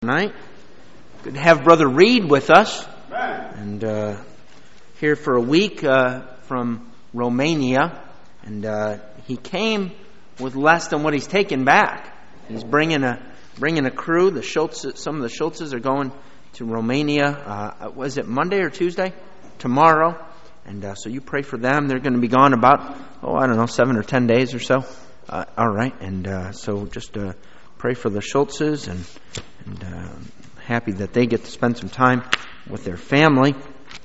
Tonight. Good to have Brother Reed with us. And here for a week from Romania. And he came with less than what he's taken back. He's bringing a crew. Some of the Schultzes are going to Romania. Was it Monday or Tuesday? Tomorrow. And so you pray for them. They're going to be gone about 7 or 10 days or so. All right. And so just pray for the Schultzes and happy that they get to spend some time with their family.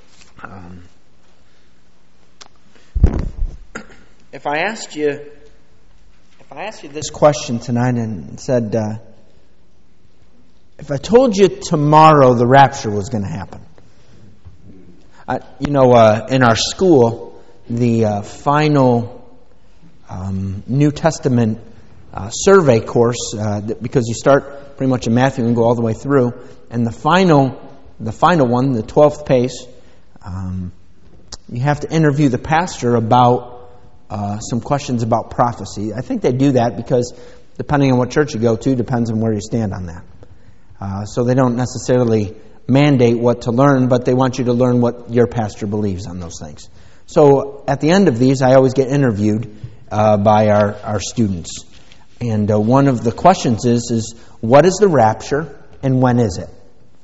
If I asked you this question tonight and said, if I told you tomorrow the rapture was going to happen, in our school, the final New Testament survey course, because you start pretty much in Matthew and go all the way through, and the final one, the 12th pace, you have to interview the pastor about some questions about prophecy. I think they do that because depending on what church you go to, depends on where you stand on that. So they don't necessarily mandate what to learn, but they want you to learn what your pastor believes on those things. So at the end of these, I always get interviewed by our students. And one of the questions is what is the rapture and when is it?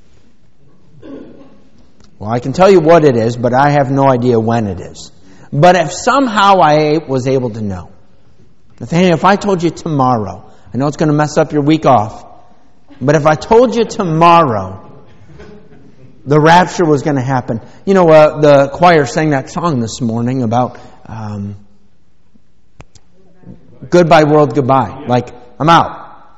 Well, I can tell you what it is, but I have no idea when it is. But if somehow I was able to know, Nathaniel, if I told you tomorrow, I know it's going to mess up your week off, but if I told you tomorrow the rapture was going to happen, the choir sang that song this morning about goodbye world, goodbye. Like, I'm out.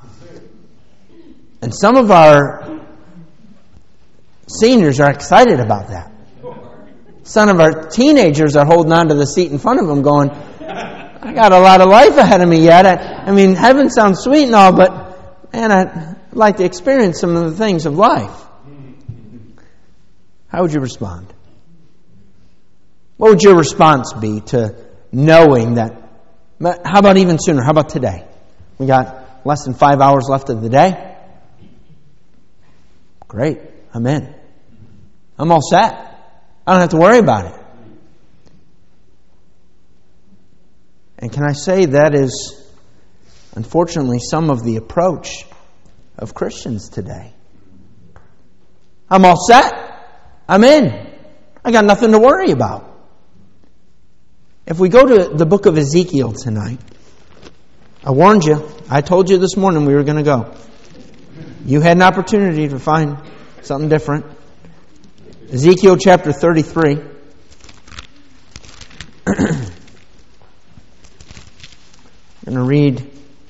And some of our seniors are excited about that. Some of our teenagers are holding on to the seat in front of them going, I got a lot of life ahead of me yet. I mean, heaven sounds sweet and all, but man, I'd like to experience some of the things of life. How would you respond? What would your response be to knowing that? How about even sooner? How about today? We got less than 5 hours left of the day. Great. I'm in. I'm all set. I don't have to worry about it. And can I say that is, unfortunately, some of the approach of Christians today. I'm all set. I'm in. I got nothing to worry about. If we go to the book of Ezekiel tonight, I warned you. I told you this morning we were going to go. You had an opportunity to find something different. Ezekiel chapter 33. I'm going to read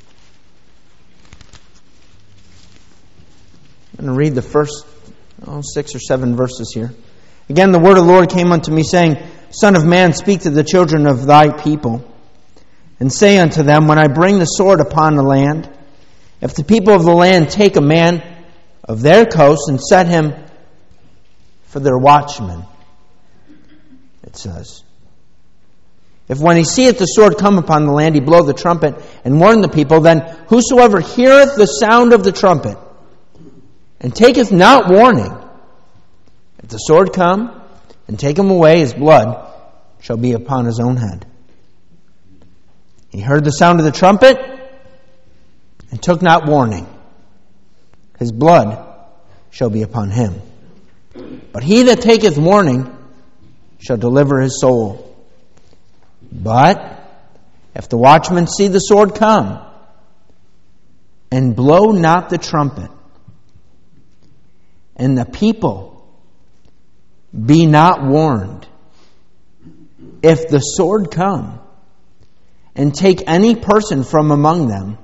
the first 6 or 7 verses here. Again, the word of the Lord came unto me, saying, Son of man, speak to the children of thy people, and say unto them, when I bring the sword upon the land, if the people of the land take a man of their coast and set him for their watchman, it says, if when he seeth the sword come upon the land, he blow the trumpet and warn the people, then whosoever heareth the sound of the trumpet and taketh not warning, if the sword come and take him away, his blood shall be upon his own head. He heard the sound of the trumpet and took not warning. His blood shall be upon him. But he that taketh warning shall deliver his soul. But if the watchman see the sword come and blow not the trumpet, and the people be not warned, if the sword come and take any person from among them,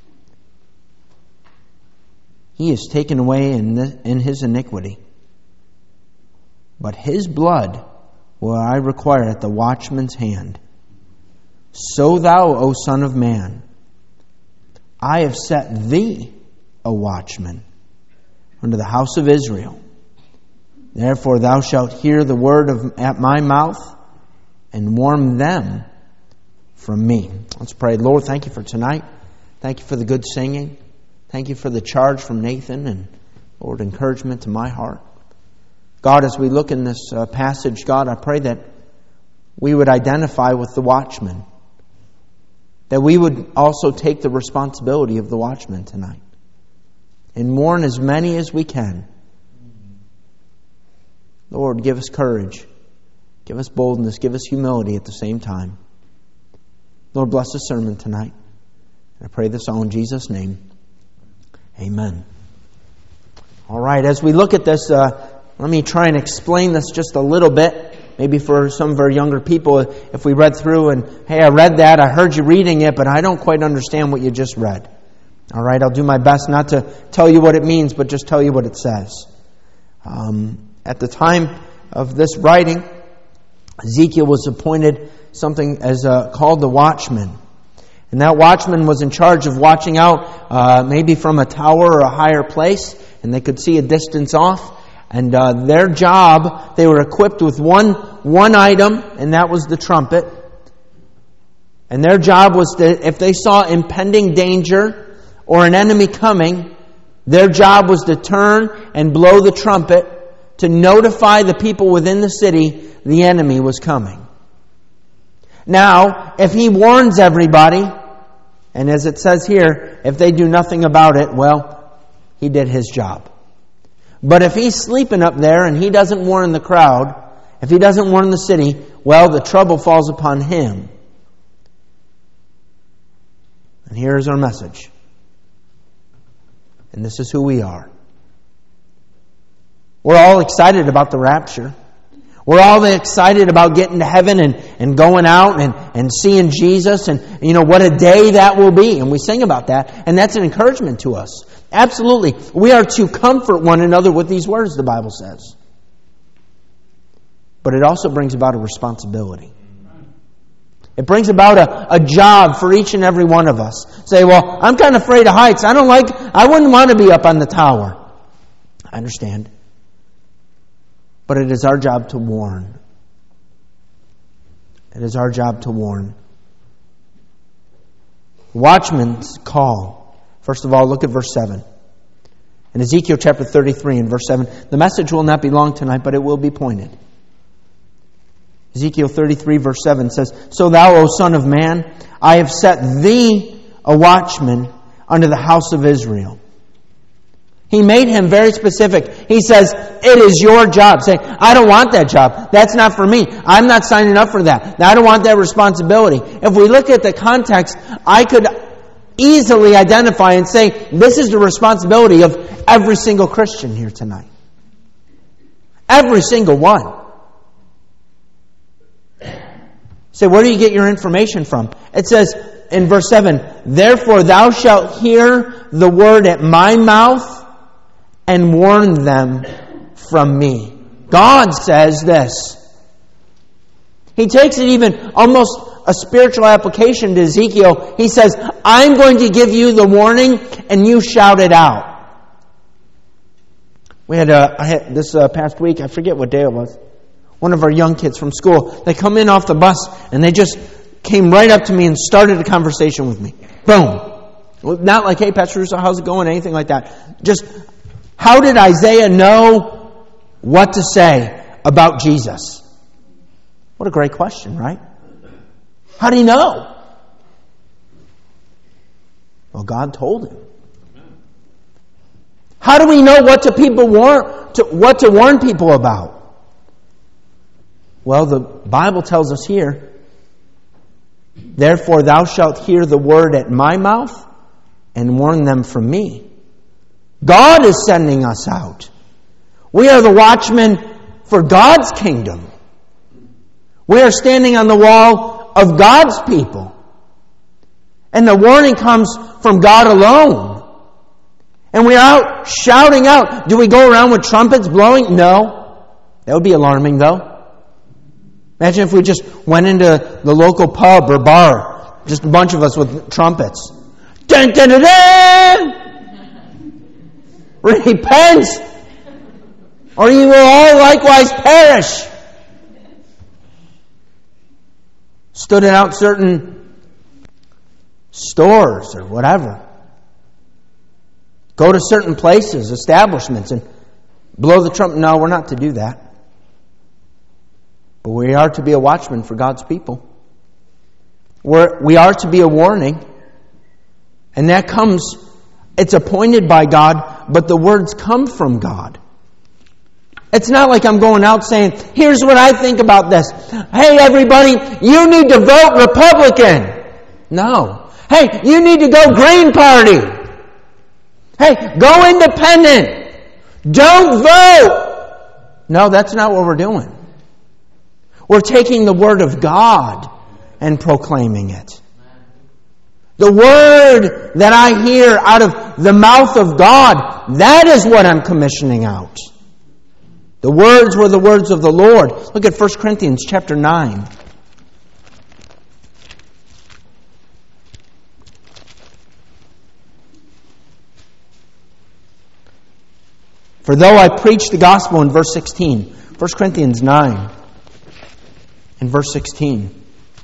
he is taken away in his iniquity. But his blood will I require at the watchman's hand. So thou, O son of man, I have set thee a watchman unto the house of Israel. Therefore thou shalt hear the word at my mouth, and warn them from me. Let's pray. Lord, thank you for tonight. Thank you for the good singing. Thank you for the charge from Nathan. And Lord, encouragement to my heart. God, as we look in this passage, God, I pray that we would identify with the watchman. That we would also take the responsibility of the watchman tonight. And warn as many as we can. Lord, give us courage. Give us boldness. Give us humility at the same time. Lord, bless the sermon tonight. I pray this all in Jesus' name. Amen. All right, as we look at this, let me try and explain this just a little bit. Maybe for some of our younger people, if we read through and, hey, I read that, I heard you reading it, but I don't quite understand what you just read. All right, I'll do my best not to tell you what it means, but just tell you what it says. At the time of this writing, Ezekiel was appointed something as called the watchman. And that watchman was in charge of watching out maybe from a tower or a higher place, and they could see a distance off. And their job, they were equipped with one item, and that was the trumpet. And their job was to, if they saw impending danger or an enemy coming, their job was to turn and blow the trumpet to notify the people within the city the enemy was coming. Now, if he warns everybody, and as it says here, if they do nothing about it, well, he did his job. But if he's sleeping up there and he doesn't warn the crowd, if he doesn't warn the city, well, the trouble falls upon him. And here's our message. And this is who we are. We're all excited about the rapture. We're all excited about getting to heaven and going out and seeing Jesus. And, you know, what a day that will be. And we sing about that. And that's an encouragement to us. Absolutely. We are to comfort one another with these words, the Bible says. But it also brings about a responsibility. It brings about a job for each and every one of us. Say, well, I'm kind of afraid of heights. I wouldn't want to be up on the tower. I understand. But it is our job to warn. It is our job to warn. Watchman's call. First of all, look at verse 7. In Ezekiel chapter 33 and verse 7, the message will not be long tonight, but it will be pointed. Ezekiel 33 verse 7 says, So thou, O son of man, I have set thee a watchman unto the house of Israel. He made him very specific. He says, it is your job. Say, I don't want that job. That's not for me. I'm not signing up for that. I don't want that responsibility. If we look at the context, I could easily identify and say, this is the responsibility of every single Christian here tonight. Every single one. Say, where do you get your information from? It says in verse 7, Therefore thou shalt hear the word at my mouth and warn them from me. God says this. He takes it even almost a spiritual application to Ezekiel. He says, I'm going to give you the warning and you shout it out. I had this past week, I forget what day it was, one of our young kids from school, they come in off the bus and they just came right up to me and started a conversation with me. Boom. Not like, hey, Pastor Russo, how's it going? Anything like that. Just, how did Isaiah know what to say about Jesus? What a great question, right? How do you know? Well, God told him. How do we know what to warn people about? Well, the Bible tells us here, Therefore thou shalt hear the word at my mouth and warn them from me. God is sending us out. We are the watchmen for God's kingdom. We are standing on the wall of God's people. And the warning comes from God alone. And we are out shouting out. Do we go around with trumpets blowing? No. That would be alarming, though. Imagine if we just went into the local pub or bar, just a bunch of us with trumpets. Dun, dun, dun, dun! Repent, or you will all likewise perish. Stood out certain stores or whatever. go to certain places, establishments, and blow the trumpet. No, we're not to do that. But we are to be a watchman for God's people. We are to be a warning. And that comes, it's appointed by God, but the words come from God. It's not like I'm going out saying, here's what I think about this. Hey, everybody, you need to vote Republican. No. Hey, you need to go Green Party. Hey, go independent. Don't vote. No, that's not what we're doing. We're taking the Word of God and proclaiming it. The Word that I hear out of the mouth of God, that is what I'm commissioning out. The words were the words of the Lord. Look at 1 Corinthians chapter 9. For though I preach the gospel in verse 16. 1 Corinthians 9 and verse 16.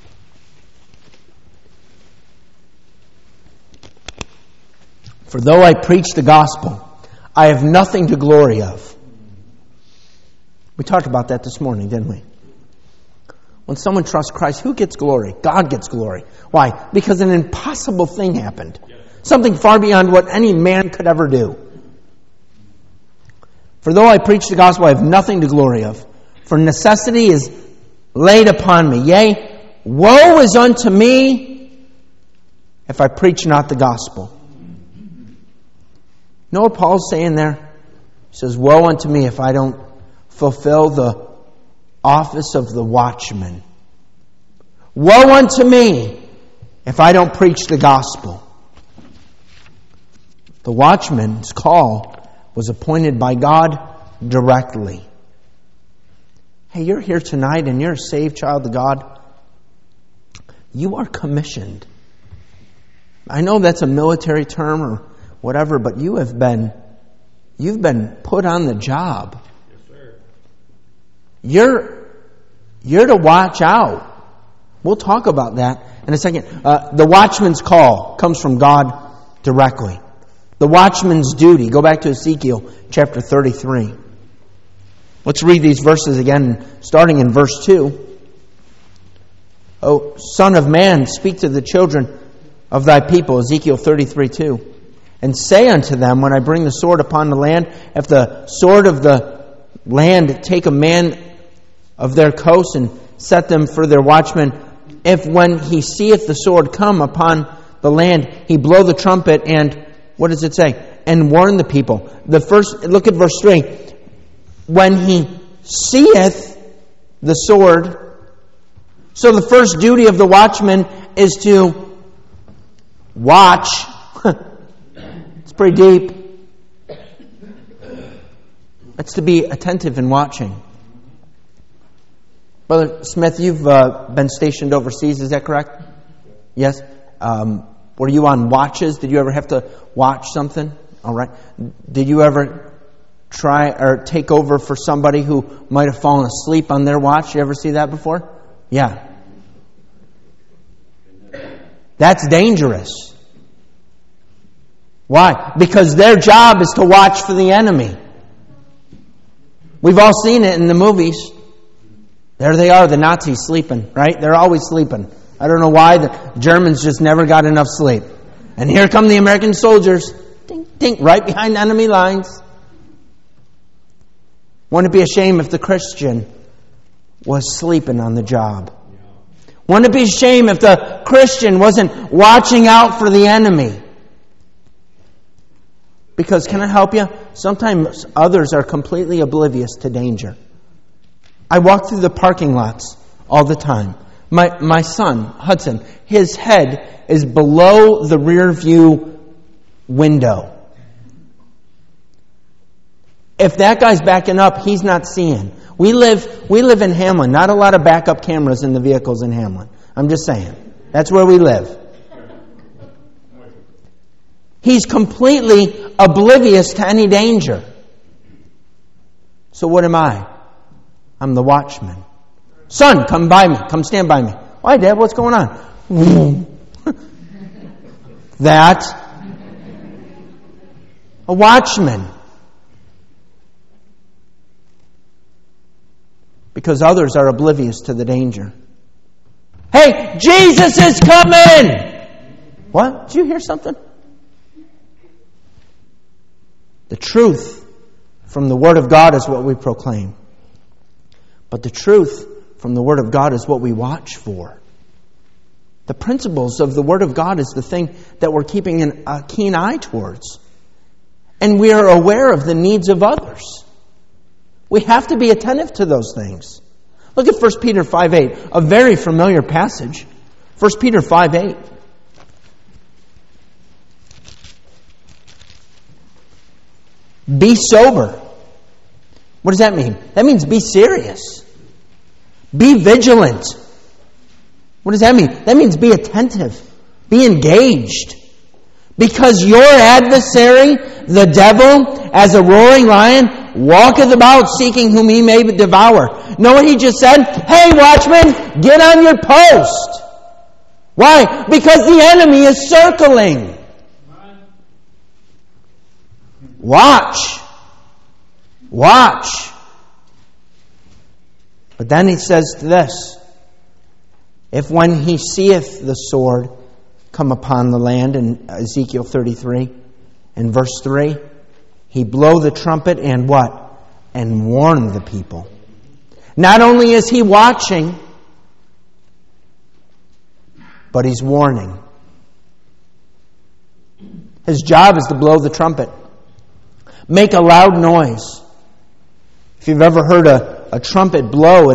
For though I preach the gospel, I have nothing to glory of. We talked about that this morning, didn't we? When someone trusts Christ, who gets glory? God gets glory. Why? Because an impossible thing happened. Something far beyond what any man could ever do. For though I preach the gospel, I have nothing to glory of. For necessity is laid upon me. Yea, woe is unto me if I preach not the gospel. You know what Paul's saying there? He says, woe unto me if I don't fulfill the office of the watchman. Woe unto me if I don't preach the gospel. The watchman's call was appointed by God directly. Hey, you're here tonight and you're a saved child of God. You are commissioned. I know that's a military term or whatever, but you've been put on the job. You're to watch out. We'll talk about that in a second. The watchman's call comes from God directly. The watchman's duty. Go back to Ezekiel chapter 33. Let's read these verses again, starting in verse 2. O Son of man, speak to the children of thy people, Ezekiel 33:2. And say unto them, when I bring the sword upon the land, if the sword of the land take a man of their coast and set them for their watchmen, if when he seeth the sword come upon the land, he blow the trumpet and, what does it say? And warn the people. Look at verse 3. When he seeth the sword, so the first duty of the watchman is to watch. It's pretty deep. It's to be attentive and watching. Brother Smith, you've been stationed overseas, is that correct? Yes? Were you on watches? Did you ever have to watch something? All right. Did you ever try or take over for somebody who might have fallen asleep on their watch? You ever see that before? Yeah. That's dangerous. Why? Because their job is to watch for the enemy. We've all seen it in the movies. There they are, the Nazis sleeping, right? They're always sleeping. I don't know why. The Germans just never got enough sleep. And here come the American soldiers, ding, ding, right behind enemy lines. Wouldn't it be a shame if the Christian was sleeping on the job? Wouldn't it be a shame if the Christian wasn't watching out for the enemy? Because, can I help you? Sometimes others are completely oblivious to danger. I walk through the parking lots all the time. My son, Hudson, his head is below the rear view window. If that guy's backing up, he's not seeing. We live in Hamlin. Not a lot of backup cameras in the vehicles in Hamlin. I'm just saying. That's where we live. He's completely oblivious to any danger. So what am I? I'm the watchman. Son, come by me. Come stand by me. Why, Dad? What's going on? That. A watchman. Because others are oblivious to the danger. Hey, Jesus is coming! What? Did you hear something? The truth from the Word of God is what we proclaim. But the truth from the Word of God is what we watch for. The principles of the Word of God is the thing that we're keeping a keen eye towards. And we are aware of the needs of others. We have to be attentive to those things. Look at 1 Peter 5:8, a very familiar passage. 1 Peter 5:8. Be sober. What does that mean? That means be serious. Be vigilant. What does that mean? That means be attentive. Be engaged. Because your adversary, the devil, as a roaring lion, walketh about seeking whom he may devour. Know what he just said? Hey, watchman, get on your post. Why? Because the enemy is circling. Watch. Watch. But then he says this, if when he seeth the sword come upon the land, in Ezekiel 33, and verse 3, he blow the trumpet and what? And warn the people. Not only is he watching, but he's warning. His job is to blow the trumpet. Make a loud noise. If you've ever heard a trumpet blow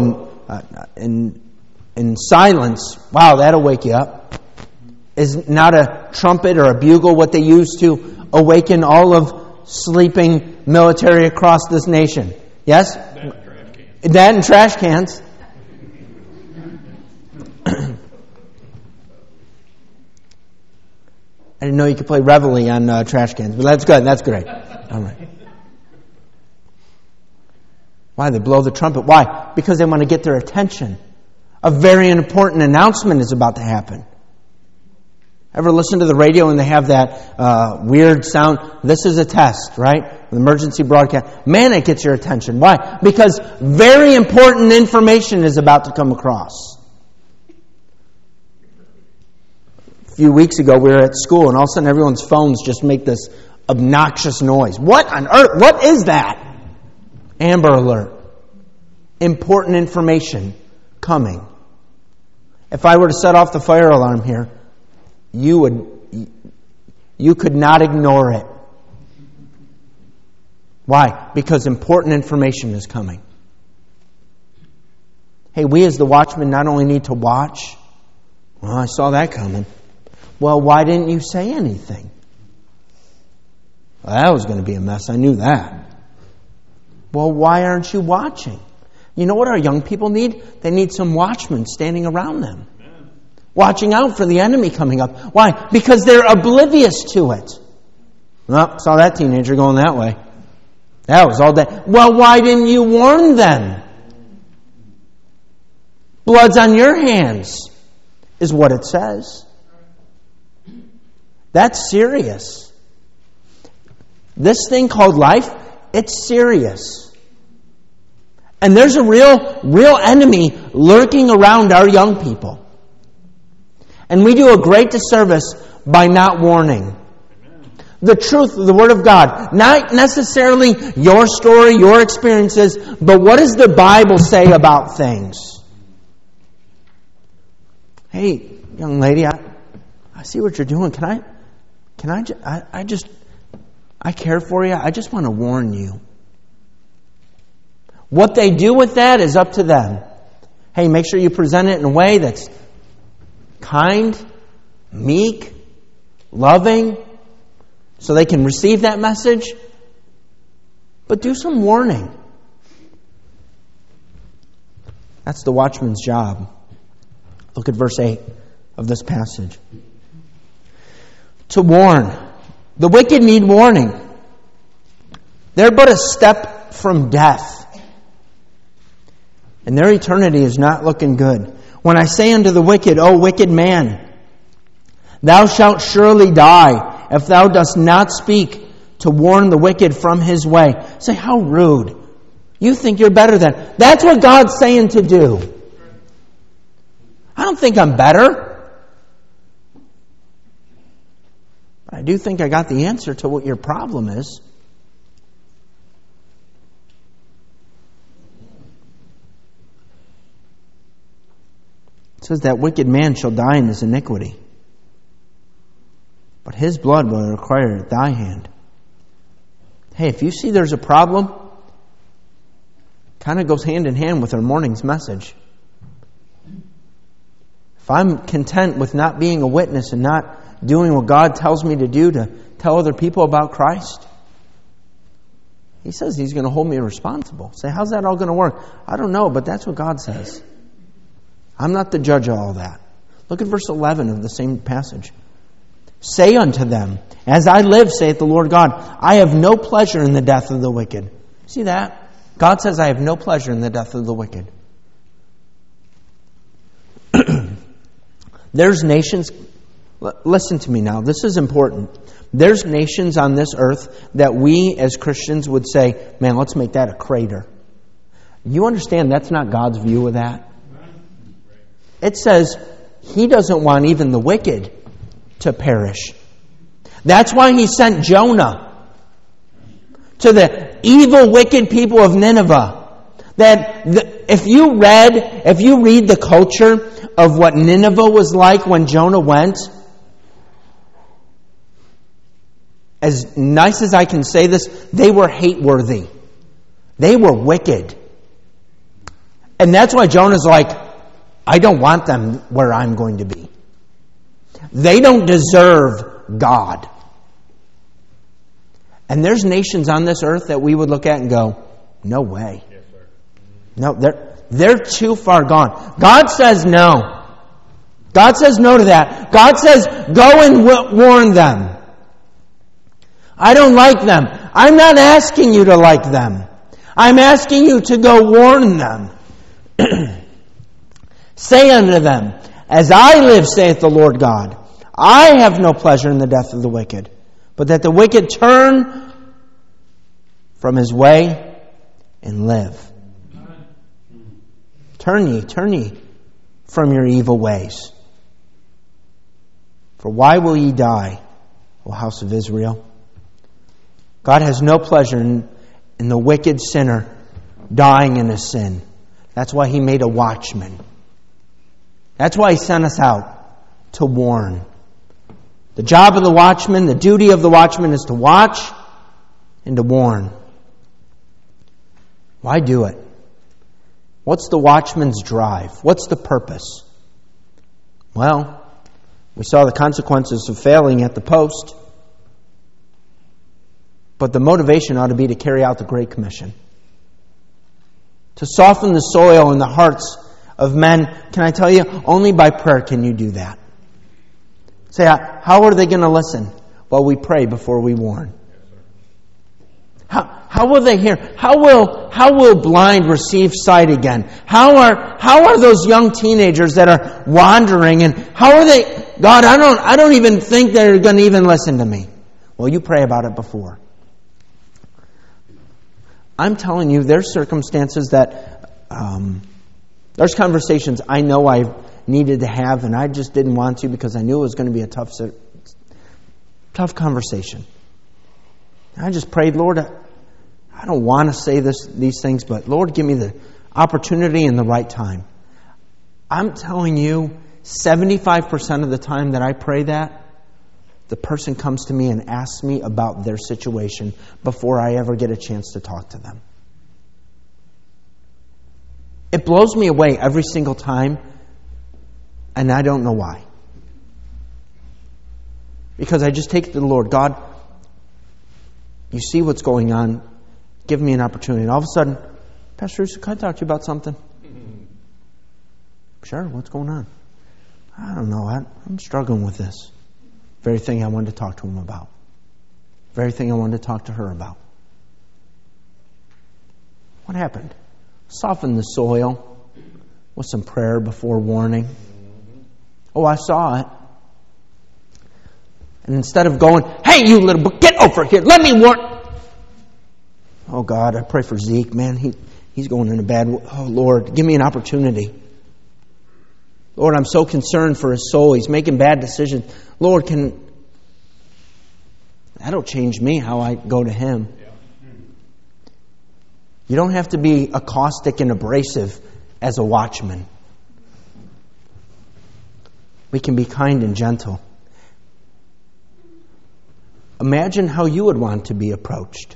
in silence, wow, that'll wake you up. Is not a trumpet or a bugle what they use to awaken all of sleeping military across this nation? Yes? That and trash cans. I didn't know you could play Reveille on trash cans, but that's good. That's great. All right. Why? They blow the trumpet. Why? Because they want to get their attention. A very important announcement is about to happen. Ever listen to the radio and they have that weird sound? This is a test, right? An emergency broadcast. Man, it gets your attention. Why? Because very important information is about to come across. A few weeks ago, we were at school and all of a sudden everyone's phones just make this obnoxious noise. What on earth? What is that? Amber Alert. Important information coming. If I were to set off the fire alarm here, you could not ignore it. Why? Because important information is coming. Hey, we as the watchmen not only need to watch. Well, I saw that coming. Well, why didn't you say anything? Well, that was going to be a mess. I knew that. Well, why aren't you watching? You know what our young people need? They need some watchmen standing around them. Amen. Watching out for the enemy coming up. Why? Because they're oblivious to it. Well, saw that teenager going that way. That was all day. Well, why didn't you warn them? Blood's on your hands, is what it says. That's serious. This thing called life, it's serious. And there's a real enemy lurking around our young people. And we do a great disservice by not warning. The truth of the Word of God. Not necessarily your story, your experiences, but what does the Bible say about things? Hey, young lady, I see what you're doing. I care for you. I just want to warn you. What they do with that is up to them. Hey, make sure you present it in a way that's kind, meek, loving, so they can receive that message. But do some warning. That's the watchman's job. Look at verse 8 of this passage. To warn. The wicked need warning. They're but a step from death. And their eternity is not looking good. When I say unto the wicked, O wicked man, thou shalt surely die, if thou dost not speak to warn the wicked from his way. Say, how rude. You think you're better than. That's what God's saying to do. I don't think I'm better. But I do think I got the answer to what your problem is. It says that wicked man shall die in his iniquity, but his blood will require at thy hand. Hey, if you see there's a problem, kind of goes hand in hand with our morning's message. If I'm content with not being a witness and not doing what God tells me to do to tell other people about Christ, He says He's going to hold me responsible. Say, how's that all going to work? I don't know, but that's what God says. I'm not the judge of all that. Look at verse 11 of the same passage. Say unto them, as I live, saith the Lord God, I have no pleasure in the death of the wicked. See that? God says, I have no pleasure in the death of the wicked. There's nations, listen to me now, this is important. There's nations on this earth that we as Christians would say, man, let's make that a crater. You understand that's not God's view of that? It says He doesn't want even the wicked to perish. That's why He sent Jonah to the evil, wicked people of Nineveh. If you read the culture of what Nineveh was like when Jonah went, as nice as I can say this, they were hate-worthy. They were wicked. And that's why Jonah's like, I don't want them where I'm going to be. They don't deserve God. And there's nations on this earth that we would look at and go, no way. Yes, sir. No, they're too far gone. God says no. God says no to that. God says, go and warn them. I don't like them. I'm not asking you to like them. I'm asking you to go warn them. Say unto them, as I live, saith the Lord God, I have no pleasure in the death of the wicked, but that the wicked turn from his way and live. Turn ye from your evil ways. For why will ye die, O house of Israel? God has no pleasure in the wicked sinner dying in his sin. That's why He made a watchman. That's why He sent us out to warn. The job of the watchman, the duty of the watchman is to watch and to warn. Why do it? What's the watchman's drive? What's the purpose? Well, we saw the consequences of failing at the post. But the motivation ought to be to carry out the Great Commission. To soften the soil in the hearts of men. Can I tell you, only by prayer can you do that. Say, how are they going to listen? Well, we pray before we warn. How will they hear? How will blind receive sight again? How are those young teenagers that are wandering, and how are they? God, I don't even think they're going to even listen to me. Well, you pray about it before. I'm telling you, there's circumstances that there's conversations I know I needed to have, and I just didn't want to because I knew it was going to be a tough conversation. And I just prayed, Lord, I don't want to say these things, but Lord, give me the opportunity and the right time. I'm telling you, 75% of the time that I pray that, the person comes to me and asks me about their situation before I ever get a chance to talk to them. It blows me away every single time, and I don't know why. Because I just take it to the Lord. God, you see what's going on. Give me an opportunity. And all of a sudden, Pastor Russo, can I talk to you about something? Sure, what's going on? I don't know. I'm struggling with this. Very thing I wanted to talk to him about. Very thing I wanted to talk to her about. What happened? Soften the soil with some prayer before warning. Oh, I saw it. And instead of going, hey, Hey, you little boy, get over here. Let me warn. Oh, God, I pray for Zeke. Man, he's going in a bad way. Oh, Lord, give me an opportunity. Lord, I'm so concerned for his soul. He's making bad decisions. Lord, that'll change me how I go to him. You don't have to be caustic and abrasive as a watchman. We can be kind and gentle. Imagine how you would want to be approached.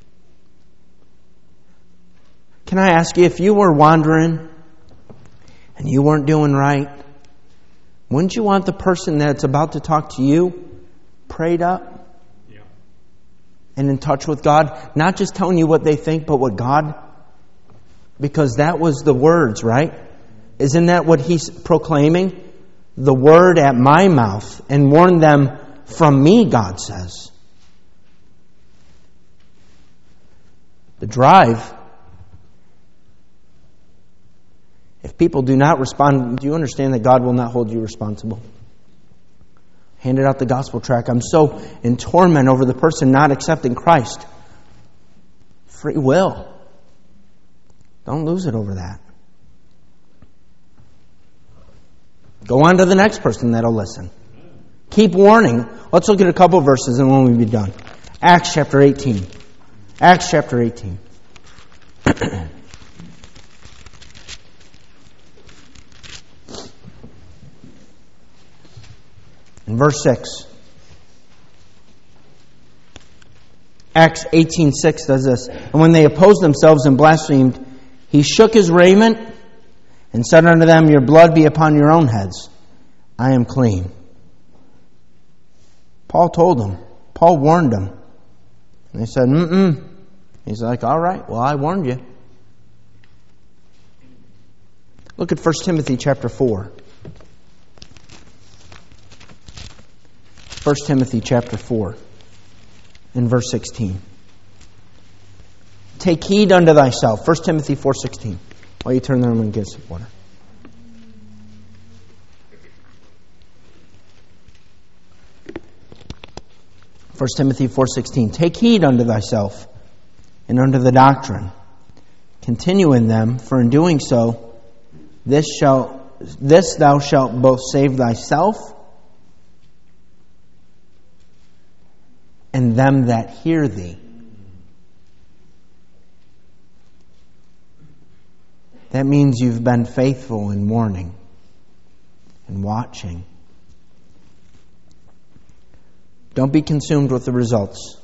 Can I ask you, if you were wandering and you weren't doing right, wouldn't you want the person that's about to talk to you prayed up and in touch with God? Not just telling you what they think, but what God... Because that was the words, right? Isn't that what he's proclaiming? The word at my mouth, and warn them from me, God says. The drive. If people do not respond, do you understand that God will not hold you responsible? Handed out the gospel tract. I'm so in torment over the person not accepting Christ. Free will. Don't lose it over that. Go on to the next person that'll listen. Keep warning. Let's look at a couple of verses and then we'll be done. Acts chapter 18. Acts chapter 18. In verse 6. Acts 18:6 does this. And when they opposed themselves and blasphemed, he shook his raiment and said unto them, your blood be upon your own heads. I am clean. Paul told them. Paul warned them. And they said, He's like, all right, well, I warned you. Look at 1 Timothy chapter 4. 1 Timothy chapter 4 and verse 16. Take heed unto thyself. 1 Timothy 4:16. While you turn there, I'm going to get some water. First Timothy 4:16. Take heed unto thyself and unto the doctrine. Continue in them, for in doing so, this thou shalt both save thyself and them that hear thee. That means you've been faithful in warning and watching. Don't be consumed with the results.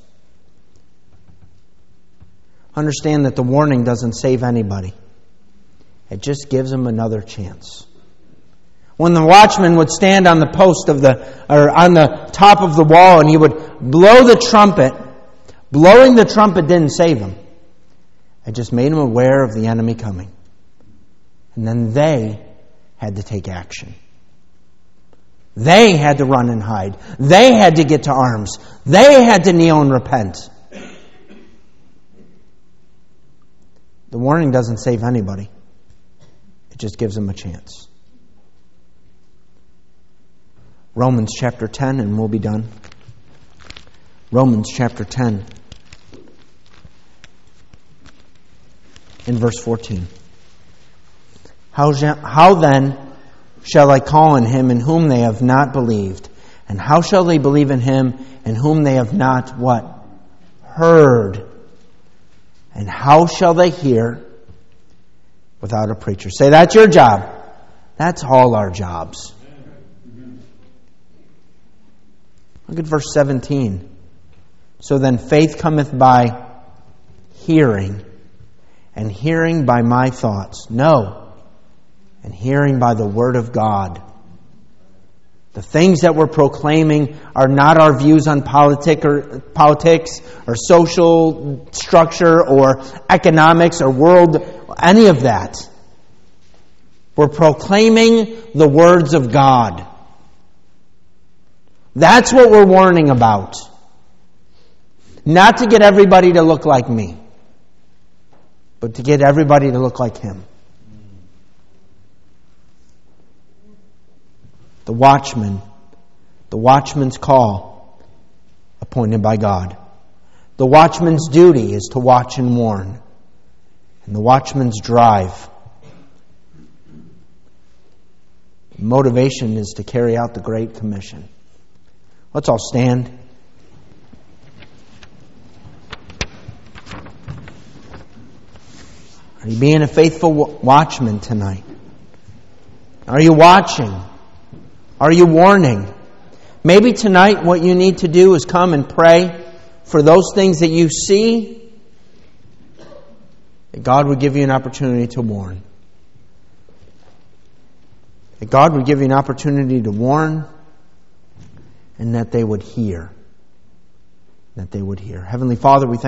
Understand that the warning doesn't save anybody. It just gives them another chance. When the watchman would stand on the post on the top of the wall and he would blow the trumpet, blowing the trumpet didn't save him. It just made him aware of the enemy coming. And then they had to take action. They had to run and hide. They had to get to arms. They had to kneel and repent. The warning doesn't save anybody. It just gives them a chance. Romans chapter 10, and we'll be done. Romans chapter 10 in verse 14. How then shall I call on him in whom they have not believed? And how shall they believe in him in whom they have not what? Heard. And how shall they hear without a preacher? Say, that's your job. That's all our jobs. Look at verse 17. So then faith cometh by hearing, and hearing by my thoughts. No. And hearing by the Word of God. The things that we're proclaiming are not our views on politics or social structure or economics or world, any of that. We're proclaiming the words of God. That's what we're warning about. Not to get everybody to look like me, but to get everybody to look like Him. The watchman's call appointed by God. The watchman's duty is to watch and warn. And the watchman's drive, motivation, is to carry out the Great Commission. Let's all stand. Are you being a faithful watchman tonight? Are you watching? Are you warning? Maybe tonight what you need to do is come and pray for those things that you see, that God would give you an opportunity to warn. That God would give you an opportunity to warn, and that they would hear. That they would hear. Heavenly Father, we thank you.